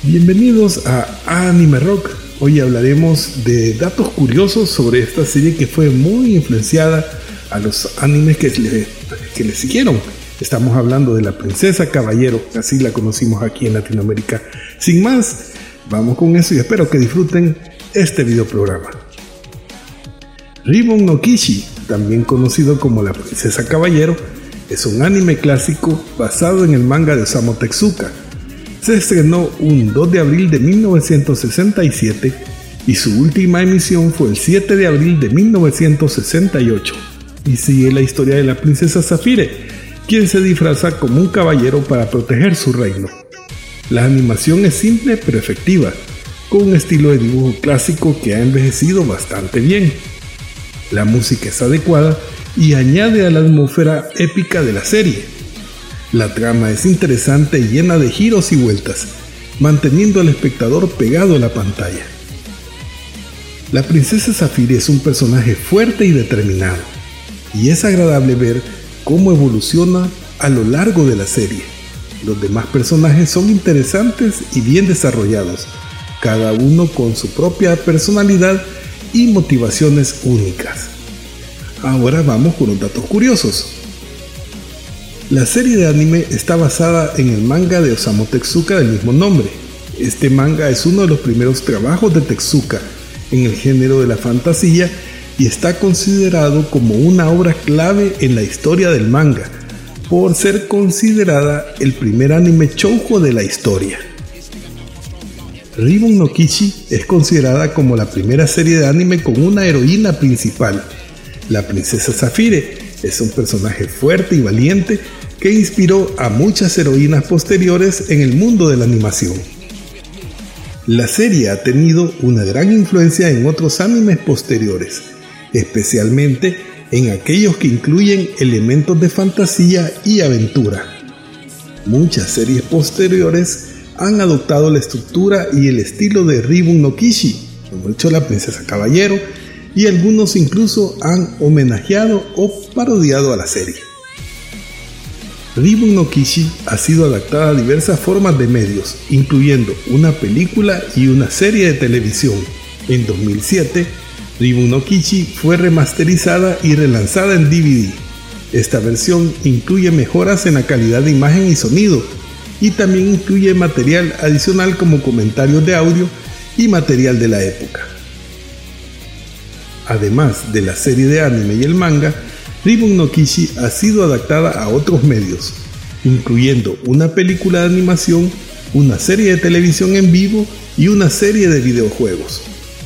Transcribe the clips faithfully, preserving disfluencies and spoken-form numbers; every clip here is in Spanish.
Bienvenidos a Anime Rock. Hoy hablaremos de datos curiosos sobre esta serie que fue muy influenciada a los animes que le, que le siguieron. Estamos hablando de la Princesa Caballero, así la conocimos aquí en Latinoamérica. Sin más, vamos con eso y espero que disfruten este video programa. Ribbon no Kishi, también conocido como la Princesa Caballero, es un anime clásico basado en el manga de Osamu Tezuka. Se estrenó un dos de abril de mil novecientos sesenta y siete y su última emisión fue el siete de abril de mil novecientos sesenta y ocho y sigue la historia de la princesa Zafire, quien se disfraza como un caballero para proteger su reino. La animación es simple pero efectiva, con un estilo de dibujo clásico que ha envejecido bastante bien. La música es adecuada y añade a la atmósfera épica de la serie. La trama es interesante y llena de giros y vueltas, manteniendo al espectador pegado a la pantalla. La princesa Zafire es un personaje fuerte y determinado, y es agradable ver cómo evoluciona a lo largo de la serie. Los demás personajes son interesantes y bien desarrollados, cada uno con su propia personalidad y motivaciones únicas. Ahora vamos con los datos curiosos. La serie de anime está basada en el manga de Osamu Tezuka del mismo nombre. Este manga es uno de los primeros trabajos de Tezuka en el género de la fantasía y está considerado como una obra clave en la historia del manga, por ser considerada el primer anime shoujo de la historia. Ribbon no Kishi es considerada como la primera serie de anime con una heroína principal. La princesa Zafire es un personaje fuerte y valiente que inspiró a muchas heroínas posteriores en el mundo de la animación. La serie ha tenido una gran influencia en otros animes posteriores, especialmente en aquellos que incluyen elementos de fantasía y aventura. Muchas series posteriores han adoptado la estructura y el estilo de Ribbon no Kishi, como hecho la Princesa Caballero, y algunos incluso han homenajeado o parodiado a la serie. Ribbon no Kishi ha sido adaptada a diversas formas de medios, incluyendo una película y una serie de televisión. En dos mil siete, Ribbon no Kishi fue remasterizada y relanzada en D V D. Esta versión incluye mejoras en la calidad de imagen y sonido, y también incluye material adicional como comentarios de audio y material de la época. Además de la serie de anime y el manga, Ribbon no Kishi ha sido adaptada a otros medios, incluyendo una película de animación, una serie de televisión en vivo y una serie de videojuegos.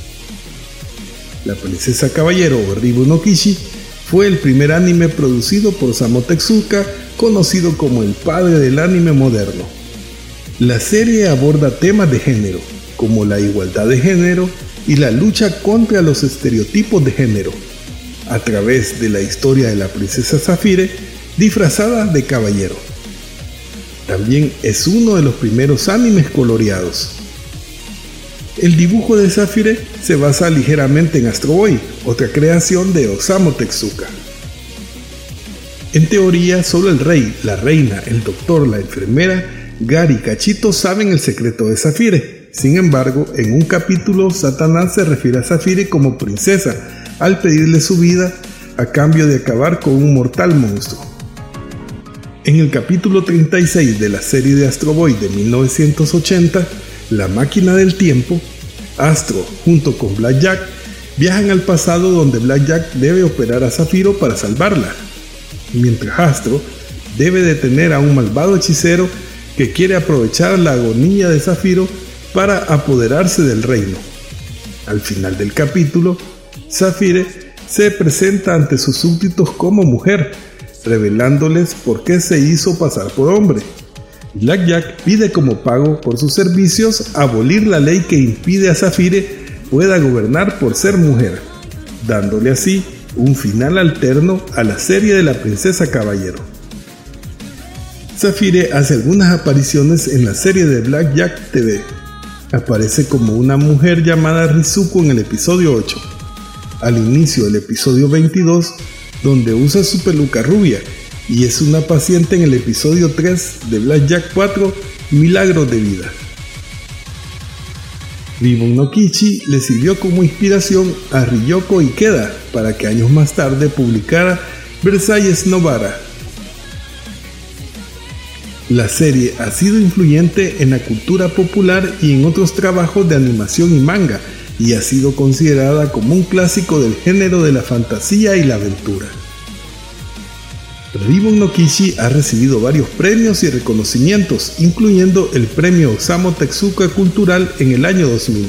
La Princesa Caballero o Ribbon no Kishi fue el primer anime producido por Osamu Tezuka, conocido como el padre del anime moderno. La serie aborda temas de género, como la igualdad de género y la lucha contra los estereotipos de género, a través de la historia de la princesa Zafire disfrazada de caballero. También es uno de los primeros animes coloreados. El dibujo de Zafire se basa ligeramente en Astro Boy, otra creación de Osamu Tezuka. En teoría, solo el rey, la reina, el doctor, la enfermera, Gary y Cachito saben el secreto de Zafire. Sin embargo, en un capítulo, Satanás se refiere a Zafire como princesa al pedirle su vida a cambio de acabar con un mortal monstruo. En el capítulo treinta y seis de la serie de Astro Boy de mil novecientos ochenta, La máquina del tiempo, Astro junto con Blackjack viajan al pasado donde Blackjack debe operar a Zafiro para salvarla, mientras Astro debe detener a un malvado hechicero que quiere aprovechar la agonía de Zafiro para apoderarse del reino. Al final del capítulo, Zafire se presenta ante sus súbditos como mujer, revelándoles por qué se hizo pasar por hombre. Blackjack pide como pago por sus servicios abolir la ley que impide a Zafire pueda gobernar por ser mujer, dándole así un final alterno a la serie de la Princesa Caballero. Zafire hace algunas apariciones en la serie de Blackjack T V. Aparece como una mujer llamada Rizuko en el episodio ocho. Al inicio del episodio veintidós, donde usa su peluca rubia, y es una paciente en el episodio tres de Blackjack cuatro, Milagros de Vida. Ribbon no Kishi le sirvió como inspiración a Ryoko Ikeda para que años más tarde publicara Versailles Novara. La serie ha sido influyente en la cultura popular y en otros trabajos de animación y manga, y ha sido considerada como un clásico del género de la fantasía y la aventura. Ribbon no Kishi ha recibido varios premios y reconocimientos, incluyendo el premio Osamu Tezuka Cultural en el año dos mil.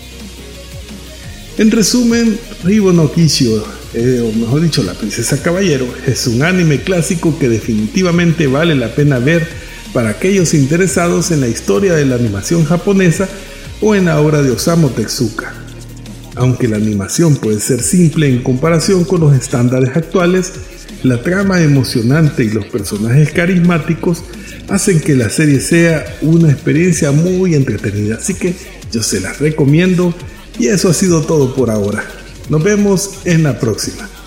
En resumen, Ribbon no Kishi, eh, o mejor dicho, La Princesa Caballero, es un anime clásico que definitivamente vale la pena ver para aquellos interesados en la historia de la animación japonesa o en la obra de Osamu Tezuka. Aunque la animación puede ser simple en comparación con los estándares actuales, la trama emocionante y los personajes carismáticos hacen que la serie sea una experiencia muy entretenida, así que yo se las recomiendo y eso ha sido todo por ahora. Nos vemos en la próxima.